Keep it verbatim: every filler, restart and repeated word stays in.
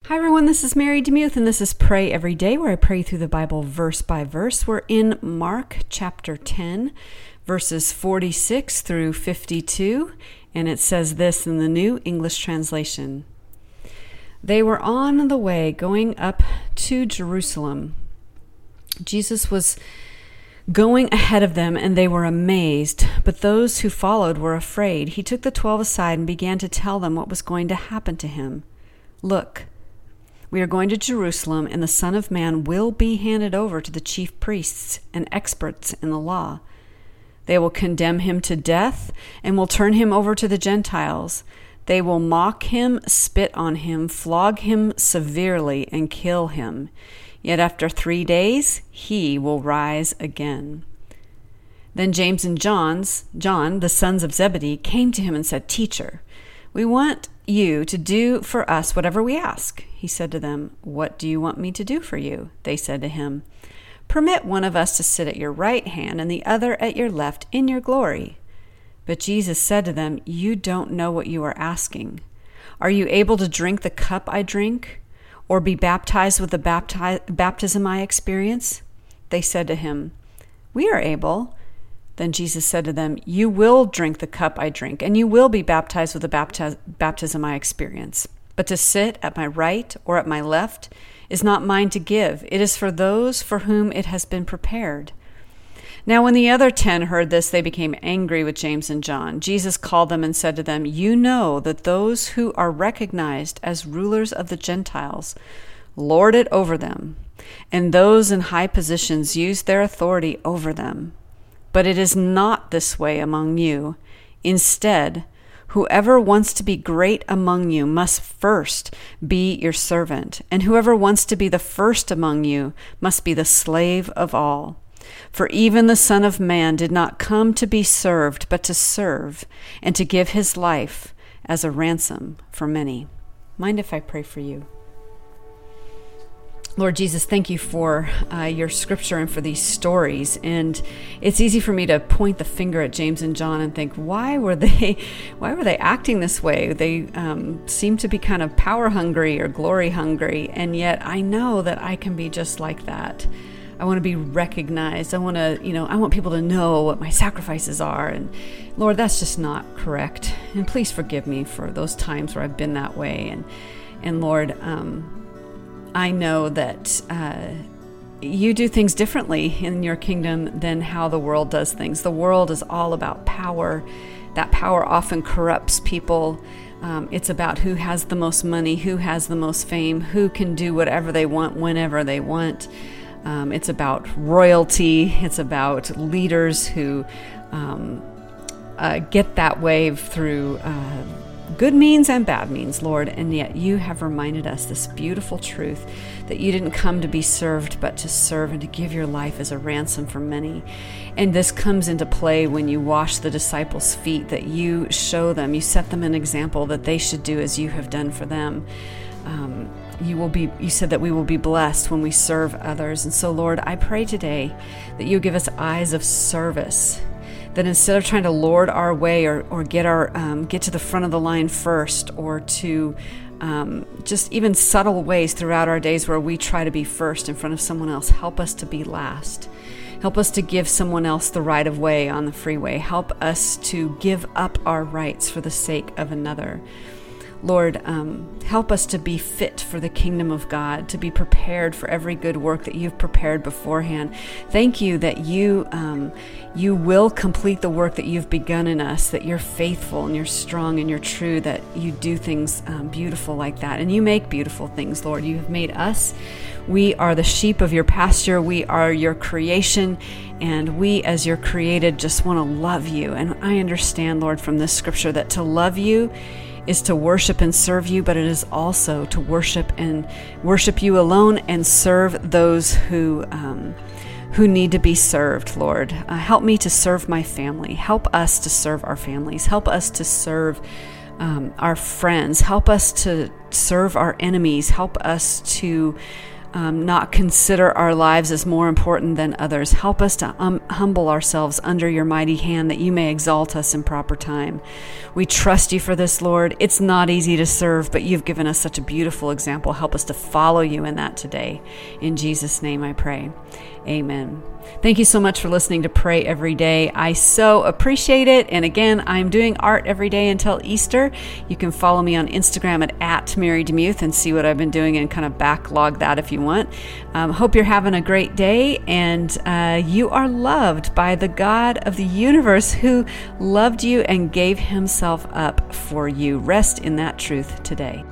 Hi everyone, this is Mary DeMuth and this is Pray Every Day, where I pray through the Bible verse by verse. We're in Mark chapter ten, verses forty-six through fifty-two, and it says this in the New English Translation. They were on the way going up to Jerusalem. Jesus was going ahead of them, and they were amazed, but those who followed were afraid. He took the twelve aside and began to tell them what was going to happen to him. Look, we are going to Jerusalem, and the Son of Man will be handed over to the chief priests and experts in the law. They will condemn him to death and will turn him over to the Gentiles. They will mock him, spit on him, flog him severely, and kill him. Yet after three days, he will rise again. Then James and John's, John, the sons of Zebedee, came to him and said, Teacher, we want you to do for us whatever we ask. He said to them, What do you want me to do for you? They said to him, Permit one of us to sit at your right hand and the other at your left in your glory. But Jesus said to them, You don't know what you are asking. Are you able to drink the cup I drink, or be baptized with the bapti- baptism I experience? They said to him, We are able. Then Jesus said to them, You will drink the cup I drink, and you will be baptized with the baptiz- baptism I experience. But to sit at my right or at my left is not mine to give. It is for those for whom it has been prepared. Now when the other ten heard this, they became angry with James and John. Jesus called them and said to them, You know that those who are recognized as rulers of the Gentiles lord it over them, and those in high positions use their authority over them. But it is not this way among you. Instead, whoever wants to be great among you must first be your servant, and whoever wants to be the first among you must be the slave of all. For even the Son of Man did not come to be served, but to serve, and to give his life as a ransom for many. Mind if I pray for you? Lord Jesus, thank you for uh, your scripture and for these stories. And it's easy for me to point the finger at James and John and think, why were they, why were they acting this way? They um, seem to be kind of power hungry or glory hungry. And yet I know that I can be just like that. I want to be recognized. I want to, you know, I want people to know what my sacrifices are. And Lord, that's just not correct. And please forgive me for those times where I've been that way. And, and Lord, um, I know that uh, you do things differently in your kingdom than how the world does things. The world is all about power. That power often corrupts people. Um, it's about who has the most money, who has the most fame, who can do whatever they want, whenever they want. Um, it's about royalty. It's about leaders who um, uh, get that way through uh, good means and bad means, Lord, and yet you have reminded us this beautiful truth that you didn't come to be served, but to serve and to give your life as a ransom for many. And this comes into play when you wash the disciples' feet, that you show them, you set them an example that they should do as you have done for them. Um, you will be, you said that we will be blessed when we serve others. And so, Lord, I pray today that you give us eyes of service, that instead of trying to lord our way or, or get our um, get to the front of the line first, or to um, just even subtle ways throughout our days where we try to be first in front of someone else, help us to be last. Help us to give someone else the right of way on the freeway. Help us to give up our rights for the sake of another. Lord, um, help us to be fit for the kingdom of God, to be prepared for every good work that you've prepared beforehand. Thank you that you um, you will complete the work that you've begun in us, that you're faithful and you're strong and you're true, that you do things um, beautiful like that. And you make beautiful things, Lord. You have made us. We are the sheep of your pasture. We are your creation. And we, as your created, just want to love you. And I understand, Lord, from this scripture that to love you is to worship and serve you, but it is also to worship and worship you alone and serve those who um, who need to be served, Lord. Uh, help me to serve my family. Help us to serve our families. Help us to serve um, our friends. Help us to serve our enemies. Help us to um, not consider our lives as more important than others. Help us to um, humble ourselves under your mighty hand, that you may exalt us in proper time. We trust you for this, Lord. It's not easy to serve, but you've given us such a beautiful example. Help us to follow you in that today. In Jesus' name I pray. Amen. Thank you so much for listening to Pray Every Day. I so appreciate it. And again, I'm doing art every day until Easter. You can follow me on Instagram at, at Mary DeMuth and see what I've been doing and kind of backlog that if you want. Um, hope you're having a great day, and uh, you are loved by the God of the universe who loved you and gave himself up for you. Rest in that truth today.